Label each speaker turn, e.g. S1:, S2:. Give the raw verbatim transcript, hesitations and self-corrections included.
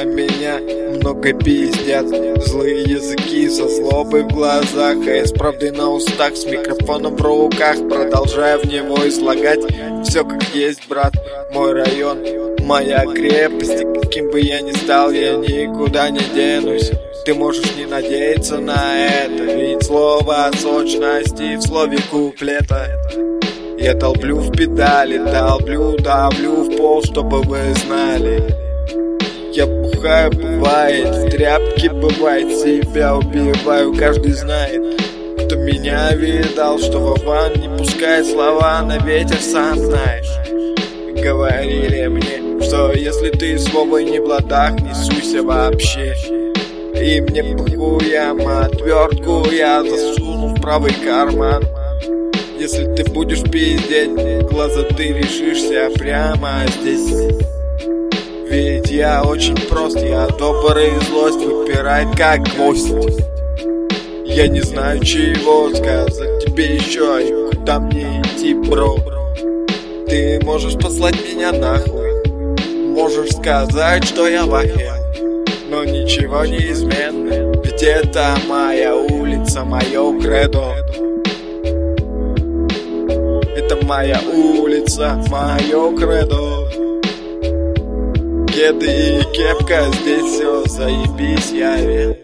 S1: меня много пиздят. Злые языки со злобой в глазах, а из правды на устах, с микрофоном в руках, продолжая в него излагать все как есть, брат. Мой район, моя крепость, и каким бы я ни стал, я никуда не денусь. Ты можешь не надеяться на это, ведь слово сочности в слове куплета. Я долблю в педали, долблю, давлю в пол, чтобы вы знали. Я бухаю, бывает, в тряпке бывает, себя убиваю, каждый знает, кто меня видал, что Вован не пускает слова на ветер, сам знаешь. Говорили мне, что если ты с Вовой не в ладах, не суйся вообще. И мне похуям, отвертку я засуну в правый карман. Если ты будешь пиздеть, глаза ты решишься прямо здесь. Ведь я очень прост, я добрый, злость выпирает как гвоздь. Я не знаю, чего сказать тебе еще, и куда мне идти, бро. Ты можешь послать меня нахуй, можешь сказать, что я лохер, но ничего не изменно, ведь это моя улица, мое кредо. Это моя улица, мое кредо. Кеды и кепка, здесь все заебись, я верю.